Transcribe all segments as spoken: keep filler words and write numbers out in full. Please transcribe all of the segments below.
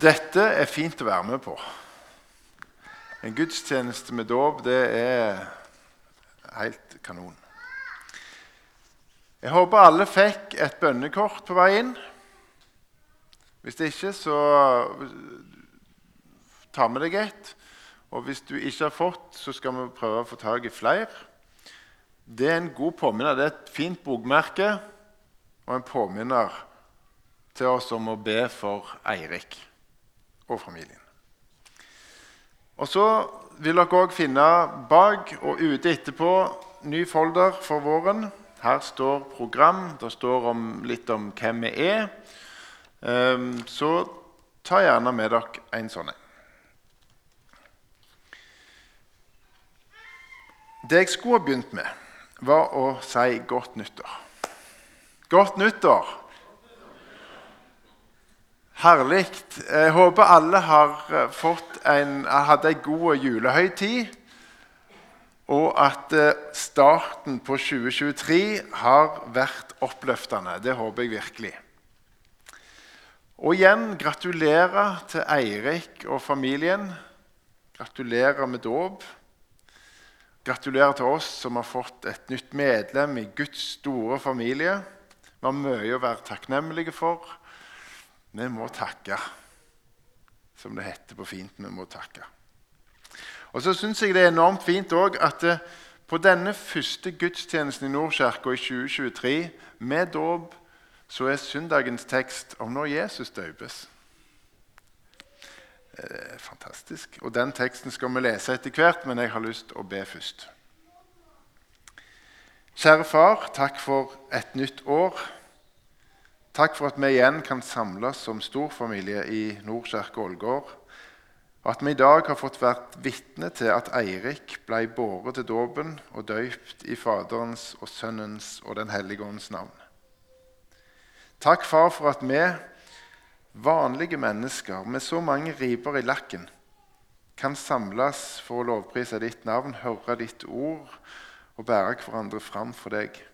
Dette er fint å være med på. En gudstjeneste med dåp, det er helt kanon. Jeg håper alle fikk et bønnekort på vei inn. Hvis det ikke, så ta med deg et. Og hvis du ikke har fått, så skal vi prøve å få tag i flere. Det er en god påminner. Det er et fint bokmerke og en påminner til oss om å be for Eirik og familien. Og så vil dere også finne bak og ute etterpå ny folder for våren. Her står program, det står om, litt om hvem vi er. Så ta gjerne med dere en sånn. Det jeg skulle ha begynt med, var å si godt nyttår. Godt nyttår! Herlig. Jeg håper alle har fått en, hadde en god julehøytid, og at starten på tjue tjuetre har vært oppløftende. Det håper jeg virkelig. Og igjen, gratulerer til Eirik og familien. Gratulerer med dåp. Gratulerer til oss som har fått et nytt medlem i Guds store familie. Vi har mye å være takknemlige for. Vi må takke, som det heter på fint, vi må takke. Og så synes jeg det er enormt fint også at det, på denne første gudstjenesten i Nordkirken i tjue tjuetre, med dåp, så er søndagens tekst om når Jesus døpes. Det er fantastisk. Og den teksten skal vi lese etter hvert, men jeg har lyst å be først. Kjære far, takk for et nytt år. Takk for at vi igjen kan samles som storfamilie i Nordkirken Ålgård, og at vi i dag har fått vært vitne til at Eirik ble båret til dåpen og døypt i Faderens og Sønnens og Den hellige ånds navn. Takk, far, for at vi, vanlige mennesker med så mange riper i lakken, kan samles for å lovprise ditt navn, høre ditt ord og bære hverandre fram for deg.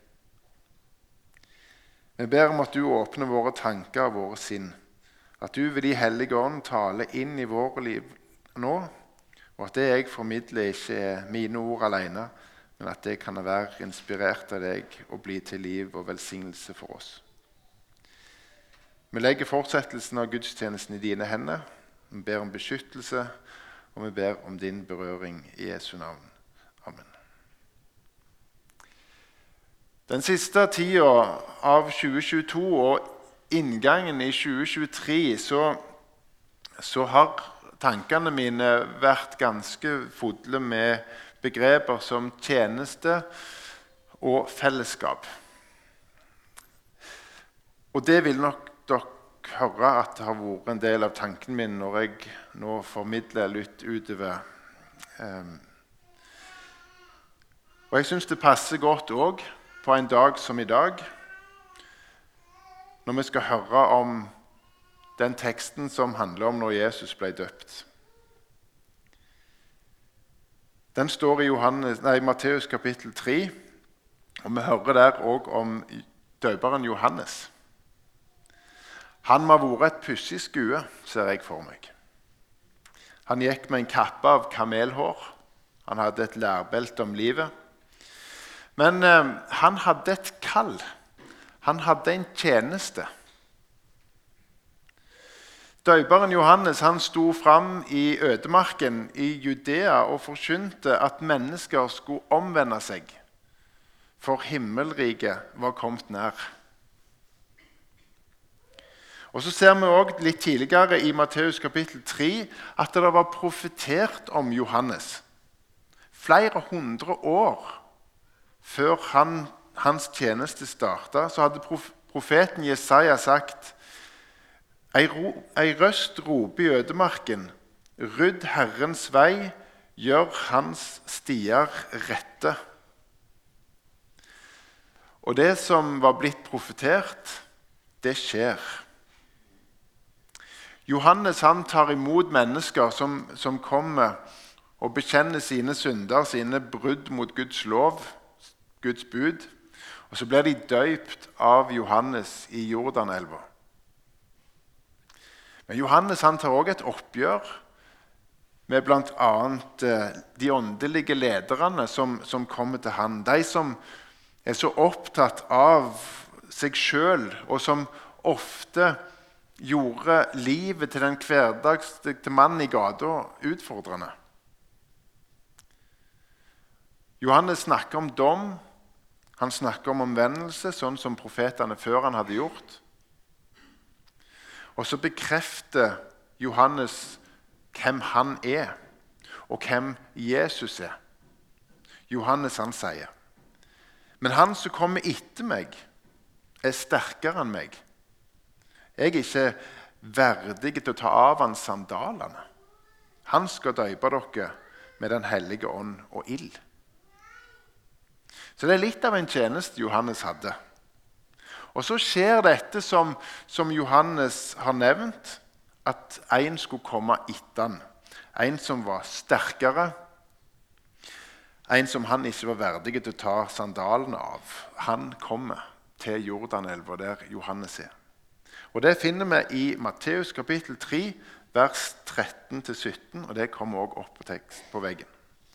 Vi ber om at du åpner våre tanker og våre sinn, at du ved de hellige ånd taler inn i våre liv nå, og at det jeg formidler ikke er mine ord alene, men at det kan være inspirert av deg og bli til liv og velsignelse for oss. Vi legger fortsettelsen av gudstjenesten i dine hender, vi ber om beskyttelse, og vi ber om din berøring i Jesu navn. Amen. Den siste tiden av tjue tjueto og inngangen i tjue tjuetre så, så har tankene mine vært ganske fulle med begreper som tjeneste og fellesskap. Og det vil nok dere høre at det har vært en del av tanken min når jeg nå formidler litt utover. Og jeg synes det passer godt også på en dag som i dag, når vi skal høre om den teksten som handler om når Jesus ble døpt. Den står i Johannes, nei, Matteus kapittel tre, og vi hører der også om døperen Johannes. Han må ha vært et pussig skue, ser jeg for meg. Han gikk med en kappe av kamelhår, han hadde et lærbelte om livet, men eh, han hadde et kall. Han hadde en tjeneste. Døperen Johannes han sto fram i ødemarken i Judea og forkynte at mennesker skulle omvende seg, for himmelriket var kommet nær. Og så ser vi også litt tidligere i Matteus kapittel tre at det var profetert om Johannes. Flere hundre år før han, hans tjeneste startet, så hadde prof, profeten Jesaja sagt: Ei, ro, ei røst roper i ødemarken, rydd Herrens vei, gjør hans stier rette. Og det som var blitt profetert, det skjer. Johannes han tar imot mennesker som, som kommer og bekjenner sine synder, sine brudd mot Guds lov, Guds bud, og så blir de døypt av Johannes i Jordanelva. Men Johannes han tar også et oppgjør med blant annet de åndelige lederne som, som kommer til han. De som er så opptatt av seg selv, og som ofte gjorde livet til den hverdagslige mannen i gata utfordrende. Johannes snakker om dom, han snakker om omvendelse, sånn som profetene før han hadde gjort. Og så bekrefter Johannes hvem han er, og hvem Jesus er. Johannes han sier, men han som kommer etter meg, er sterkere enn meg. Jeg er ikke verdig til å ta av hans sandalene. Han skal døype dere med den hellige ånd og ild. Så det er litt av en tjeneste Johannes hadde. Og så skjer dette som, som Johannes har nevnt, at en skulle komme etter han. En som var sterkere. En som han ikke var verdig til å ta sandalene av. Han kommer til Jordanelva der Johannes er. Og det finner vi i Matteus kapittel tre, vers tretten til sytten, og det kommer også opp på tekst på veggen.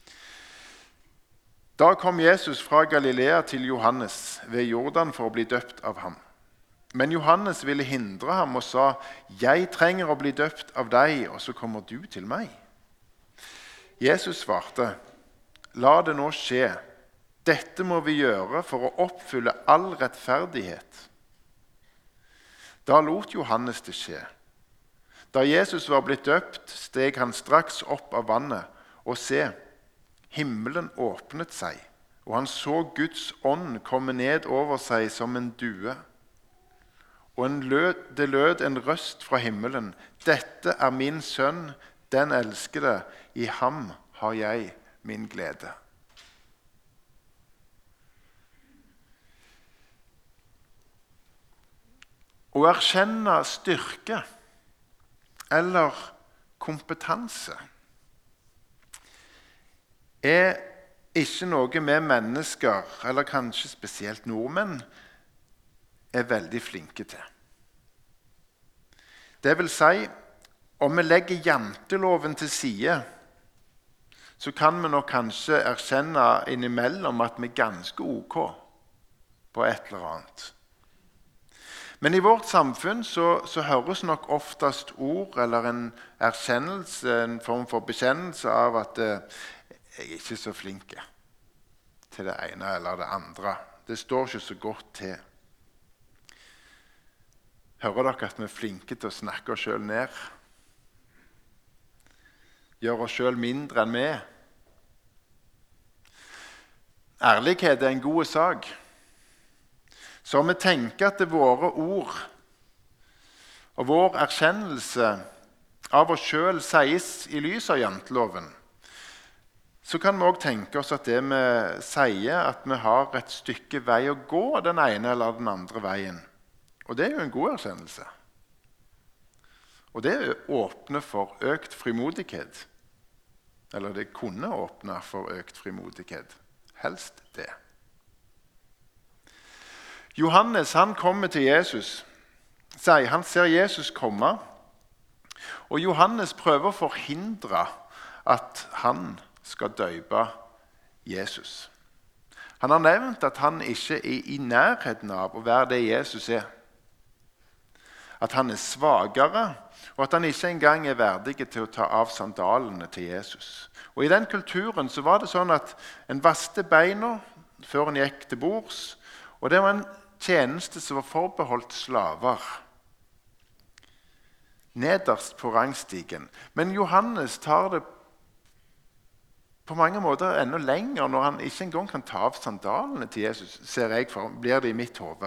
Da kom Jesus fra Galilea til Johannes ved Jordan for å bli døpt av ham. Men Johannes ville hindre ham og sa, «Jeg trenger å bli døpt av deg, og så kommer du til meg.» Jesus svarte, «La det nå skje. Dette må vi gjøre for å oppfylle all rettferdighet.» Da lot Johannes det skje. Da Jesus var blitt døpt, steg han straks opp av vannet, og se, himmelen åpnet seg, og han så Guds ånd komme ned over seg som en due. Og en lød, det lød en røst fra himmelen, «Dette er min sønn, den elskede, i ham har jeg min glede.» Å erkjenne styrke eller kompetanse er ikke noe vi mennesker, eller kanskje spesielt nordmenn, er veldig flinke til. Det vil si, om vi legger janteloven til side, så kan vi nok kanskje erkjenne innimellom at vi er ganske ok på et eller annet. Men i vårt samfunn så, så høres nok oftest ord eller en erkjennelse, en form for bekjennelse av at eh, jeg er ikke så flink til det ene eller det andre. Det står ikke så godt til. Hører dere at vi er flinke til å snakke oss selv ned? Gjør oss selv mindre enn vi er? Ærlighet er en god sak. Så om vi tenker at det er våre ord og vår erkjennelse av oss selv sies i lys av janteloven, så kan vi også tenke oss at det vi sier, at vi har et stykke vei å gå den ene eller den andre veien. Og det er jo en god erkjennelse. Og det åpner for økt frimodighet. Eller det kunne åpne for økt frimodighet. Helst det. Johannes han kommer til Jesus. Sier, han ser Jesus komme. Og Johannes prøver å forhindre at han skal døype Jesus. Han har nevnt at han ikke er i nærheten av å være det Jesus er. At han er svagere, og at han ikke engang er verdig til å ta av sandalene til Jesus. Og i den kulturen så var det sånn at en vaste beina før en gikk til bords, og det var en tjeneste som var forbeholdt slaver. Nederst på rangstigen. Men Johannes tar det på mange måter enda lenger når han ikke engang kan ta av sandalene til Jesus, ser jeg for, blir det i mitt hode.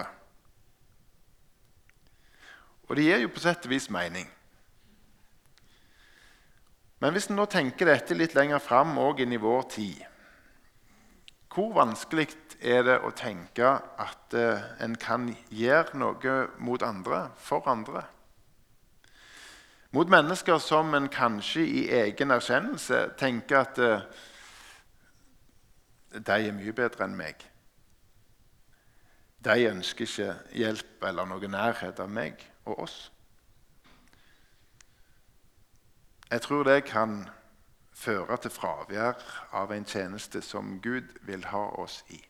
Og det gir jo på sett og vis mening. Men hvis en nå tenker dette litt lenger frem, og inn i vår tid, hvor vanskelig er det å tenke at uh, en kan gjøre noe mot andre, for andre? Mot mennesker som en kanskje i egen erkjennelse tenker at uh, de er mye bedre enn meg. De ønsker ikke hjelp eller noe nærhet av meg og oss. Jeg tror det kan føre til fravær av en tjeneste som Gud vil ha oss i.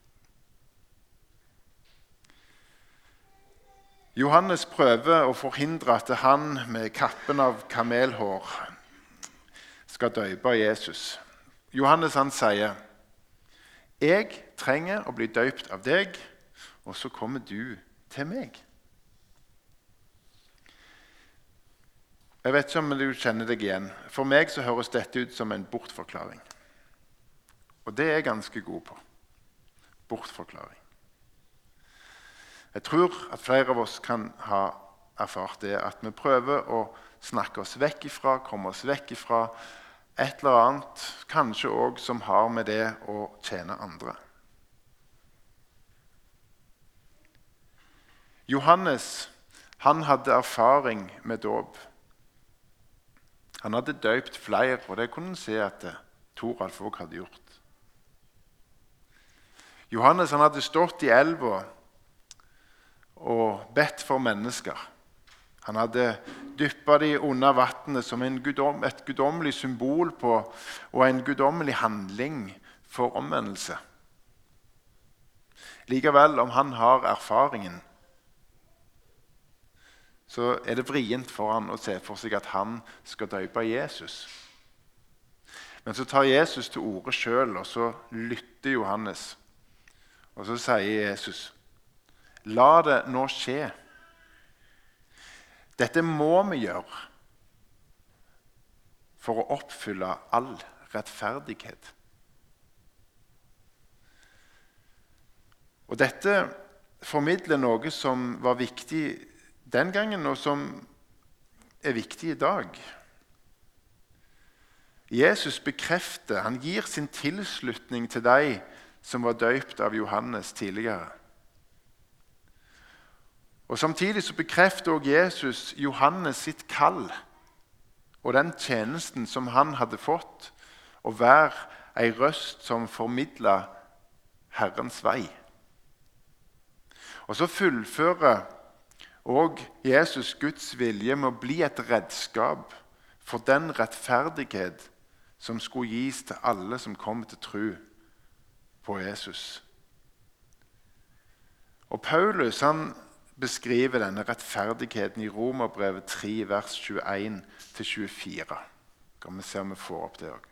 Johannes prøver å forhindre at han med kappen av kamelhår skal døype Jesus. Johannes han sier, «Jeg trenger å bli døypt av deg, og så kommer du til meg.» Jeg vet ikke om du kjenner deg igjen. For meg så høres dette ut som en bortforklaring. Og det er jeg ganske god på. Bortforklaring. Jeg tror at flere av oss kan ha erfart det, at vi prøver å snakke oss vekk ifra, komme oss vekk ifra et eller annet, kanskje også som har med det å tjene andre. Johannes, han hadde erfaring med dåp. Han hadde døypt flere, og det kunne han se at Toralf også hadde gjort. Johannes han hadde stått i elva og bedt for mennesker. Han hadde dyppet dem under vannet som en gudom, et gudomlig symbol på, og en gudomlig handling for omvendelse. Likevel, om han har erfaringen, så er det vrient for han å se for seg at han skal døype Jesus. Men så tar Jesus til orde selv, og så lytter Johannes. Og så sier Jesus, «La det nå skje. Dette må vi gjøre for å oppfylle all rettferdighet.» Og dette formidler noe som var viktig den gangen, og som er viktig i dag. Jesus bekrefter, han gir sin tilslutning til de som var døypt av Johannes tidligere. Og samtidig så bekrefter også Jesus Johannes sitt kall, og den tjenesten som han hadde fått, å være en røst som formidler Herrens vei. Og så fullfører og Jesus Guds vilje med å bli et redskap for den rettferdighet som skulle gis til alle som kom til tro på Jesus. Og Paulus han beskriver denne rettferdigheten i Romerbrevet tre, vers tjueen til tjuefire. Kan vi se om vi får opp det også.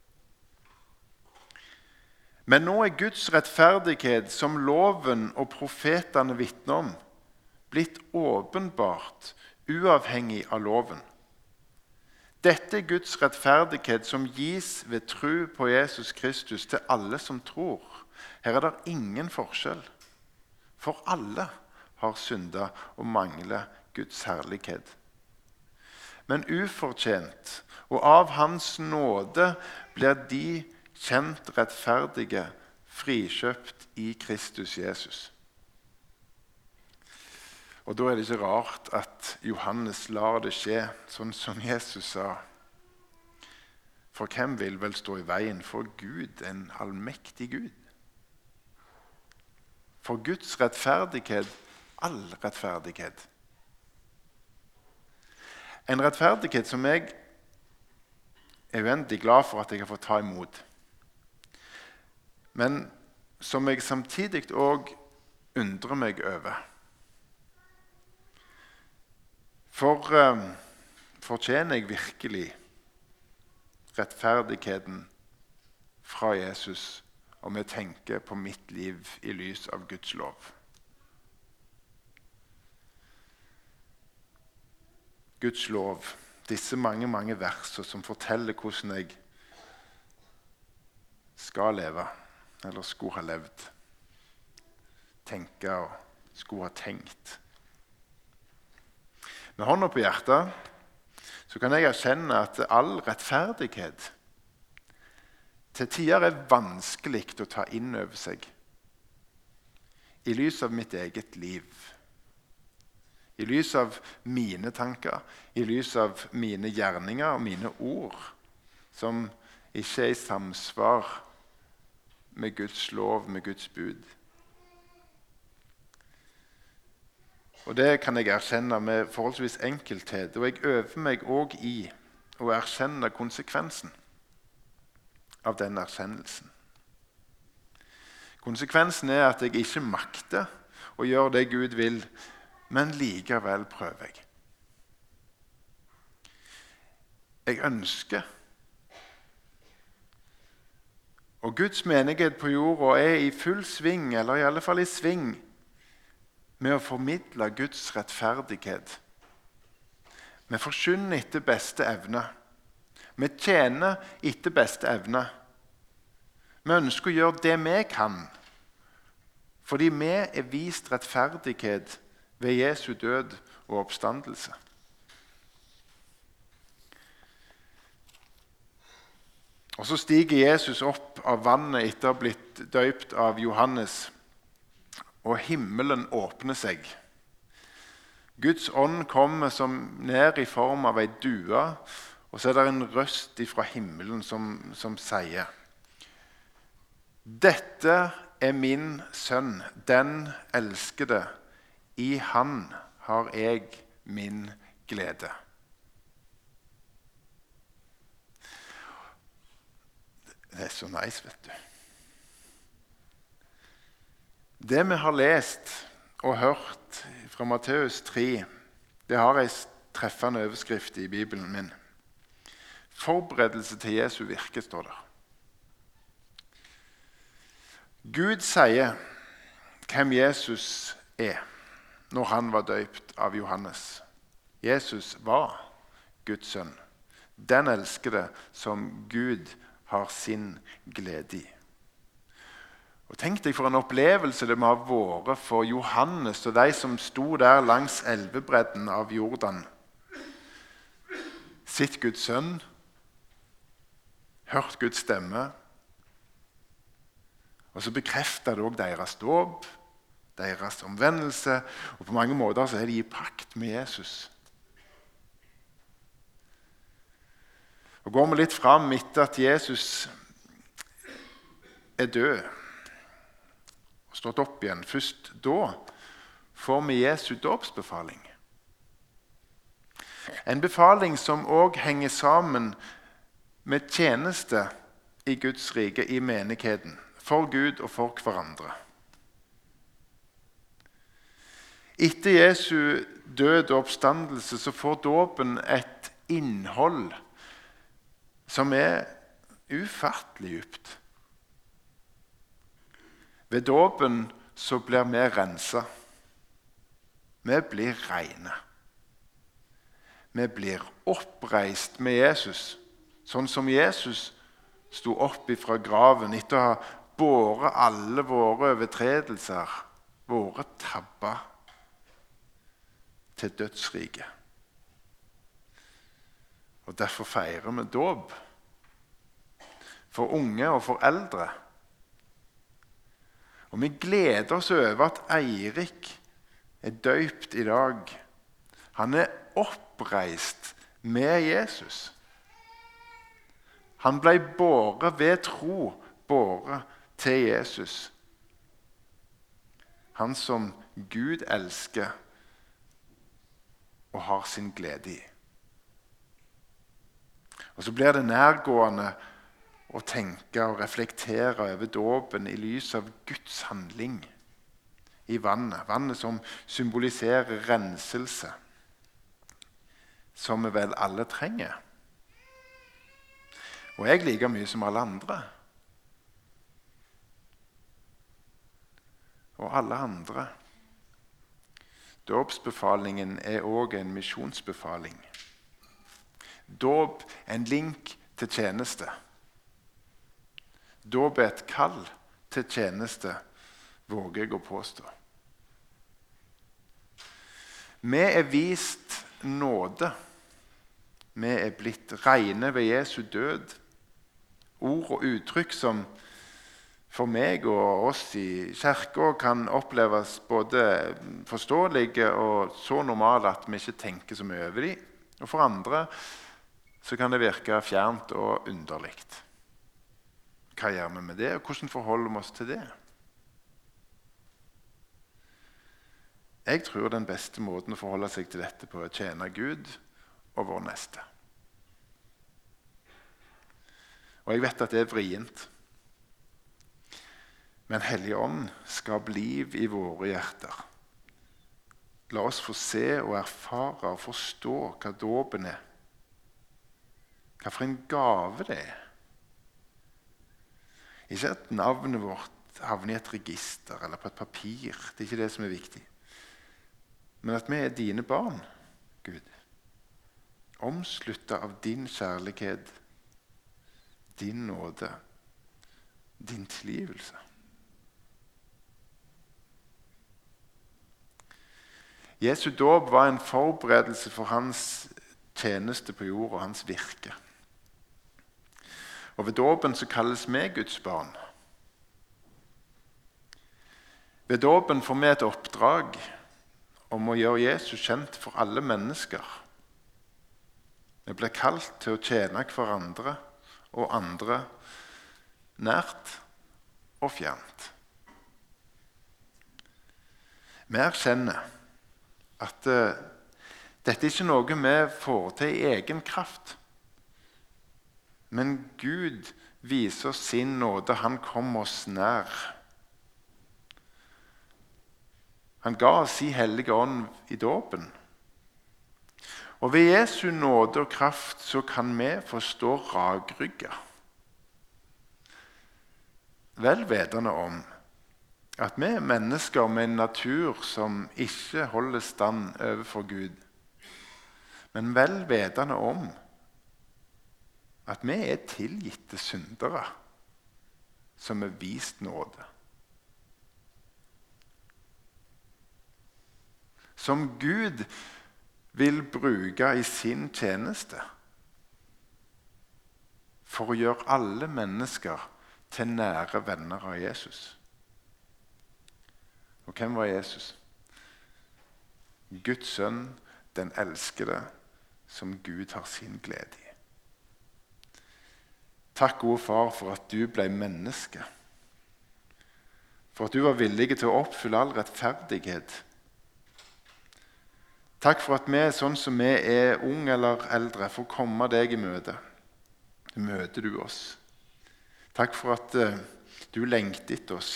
Men nå er Guds rettferdighet, som loven og profetene vitner om, blitt åpenbart uavhengig av loven. Dette er Guds rettferdighet som gis ved tro på Jesus Kristus til alle som tror. Her er det ingen forskjell, for alle har syndet og mangler Guds herlighet. Men ufortjent, og av hans nåde blir de kjent rettferdige, frikjøpt i Kristus Jesus. Og da er det ikke rart at Johannes lar det skje, sånn som Jesus sa. For hvem vil vel stå i veien for Gud, en allmektig Gud? For Guds rettferdighet, all rettferdighet. En rettferdighet som jeg er uendelig glad for at jeg har fått ta imot. Men som jeg samtidig også undrer meg over. For um, fortjener jeg virkelig rettferdigheten fra Jesus om jeg tenker på mitt liv i lys av Guds lov? Guds lov, disse mange, mange verser som forteller hvordan jeg skal leve, eller skulle ha levd, tenke og skulle ha tenkt. Med hånda på hjertet så kan jeg erkjenne at all rettferdighet til tider er vanskelig å ta inn over seg i lys av mitt eget liv, i lys av mine tanker, i lys av mine gjerninger og mine ord som ikke er i samsvar med Guds lov, med Guds bud. Og det kan jeg erkjenne med forholdsvis enkelthet, og jeg øver meg også i å erkjenne konsekvensen av den erkjennelsen. Konsekvensen er at jeg ikke makter å gjøre det Gud vil, men likevel prøver jeg. Jeg ønsker. Og Guds menighet på jorda er i full sving, eller i alle fall i sving, med å formidle Guds rettferdighet. Vi forkynner etter beste evne. Vi tjener etter beste evne. Vi ønsker å gjøre det vi kan, fordi vi er vist rettferdighet ved Jesu død og oppstandelse. Og så stiger Jesus opp av vannet etter å ha blitt døypt av Johannes, og himmelen åpner seg. Guds ånd kommer som ned i form av en due, og så er det en røst fra himmelen som, som sier: Dette er min sønn, den elskede. I han har jeg min glede. Det er så nice, vet du. Det vi har lest og hørt fra Matteus tre, det har en treffende overskrift i Bibelen min. Forberedelse til Jesu virke, står der. Gud sier hvem Jesus er når han var døypt av Johannes. Jesus var Guds sønn, den elskede som Gud har sin glede i. Og tenk deg for en opplevelse det må ha vært for Johannes og de som sto der langs elvebredden av Jordan. Sitt Guds sønn, hørt Guds stemme, og så bekrefter det også deres dåp, deres omvendelse, og på mange måter så er de i pakt med Jesus. Og går vi litt fram etter at Jesus er død og stått opp igjen, først da får vi Jesu dåpsbefaling. En befaling som også henger sammen med tjeneste i Guds rike, i menigheten, for Gud og for hverandre. Etter Jesu død og oppstandelse så får dåpen et innhold som er ufattelig dypt. Ved dåpen så blir vi renset. Vi blir rene. Vi blir oppreist med Jesus, sånn som Jesus sto opp fra graven etter å ha båret alle våre overtredelser, våre tabber, til dødsriket. Og derfor feirer vi dåp. For unge og for eldre. Og vi gleder oss over at Eirik er døypt i dag. Han er oppreist med Jesus. Han ble båret ved tro, båret til Jesus. Han som Gud elsker og har sin glede i. Og så blir det nærgående å tenke og reflektere over dåpen i lys av Guds handling i vannet. Vannet som symboliserer renselse, som vi vel alle trenger. Og jeg like mye som alle andre. Og alle andre. Dåpsbefalingen er også en misjonsbefaling. Dåp er en link til tjeneste. Dåp er et kall til tjeneste, våger jeg å påstå. Vi er vist nåde. Vi er blitt rene ved Jesu død. Ord og uttrykk som for meg og oss i kirken kan oppleves både forståelige og så normale at vi ikke tenker så mye over dem. Og for andre så kan det virke fjernt og underligt. Hva gjør vi med det, og hvordan forholder vi oss til det? Jeg tror den beste måten å forholde seg til dette på er å tjene Gud og vår neste. Og jeg vet at det er vrient. Men Hellige Ånd skaper liv i våre hjerter. La oss få se og erfare og forstå hva dåpen er. Hva for en gave det er. Ikke at navnet vårt havner i et register eller på et papir. Det er ikke det som er viktig. Men at vi er dine barn, Gud. Omsluttet av din kjærlighet, din nåde, din tilgivelse. Jesu dåp var en forberedelse for hans tjeneste på jord og hans virke. Og ved dåpen så kalles vi Guds barn. Ved dåpen får vi et oppdrag om å gjøre Jesus kjent for alle mennesker. Vi blir kalt til å tjene hverandre og andre nært og fjernt. Vi erkjenner at uh, dette er ikke noe vi får til i egen kraft. Men Gud viser oss sin nåde. Han kom oss nær. Han ga oss sin hellige ånd i dåpen. Og ved Jesu nåde og kraft så kan vi forstå rakrygga. Vel vedende om at vi er mennesker med en natur som ikke holder stand overfor Gud. Men vel vedende om at vi er tilgitte syndere som er vist nåde. Som Gud vil bruke i sin tjeneste for å gjøre alle mennesker til nære venner av Jesus. Og hvem var Jesus? Guds sønn, den elskede, som Gud har sin glede i. Takk, gode far, for at du ble menneske. For at du var villig til å oppfylle all rettferdighet. Takk for at vi, sånn som vi er unge eller eldre, får komme deg i møte. Du møter du oss. Takk for at uh, du lengter etter oss.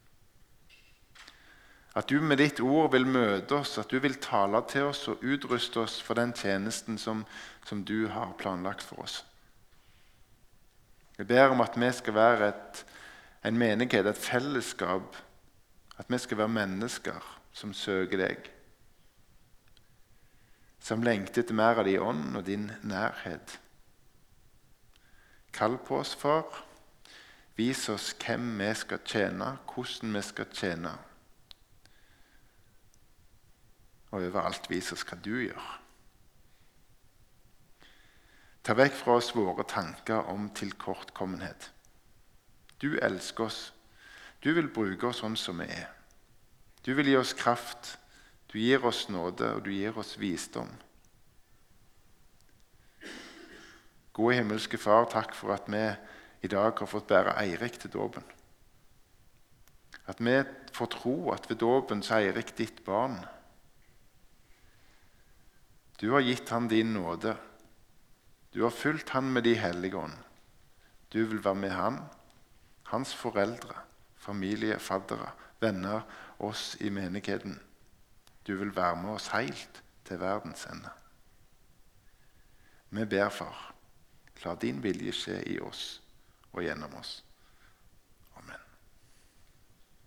At du med ditt ord vil møte oss, at du vil tale til oss og utruste oss for den tjenesten som, som du har planlagt for oss. Jeg ber om at vi skal være et, en menighet, et fellesskap, at vi skal være mennesker som søker deg, som lengter etter mer av din ånd og din nærhet. Kall på oss, far. Vis oss hvem vi skal tjene, hvordan vi skal tjene. Og overalt vis oss hva du gjør. Ta vekk fra oss våre tanker om tilkortkommenhet. Du elsker oss. Du vil bruke oss sånn som vi er. Du vil gi oss kraft. Du gir oss nåde, og du gir oss visdom. Gode himmelske far, takk for at vi i dag har fått bære Eirik til dåpen. At vi får tro at ved dåpen så er Eirik ditt barn. Du har gitt han din nåde. Du har fylt han med din hellige ånd. Du vil være med han, hans foreldre, familie, faddere, venner, oss i menigheten. Du vil være med oss helt til verdens ende. Vi ber, far, la din vilje skje i oss og gjennom oss.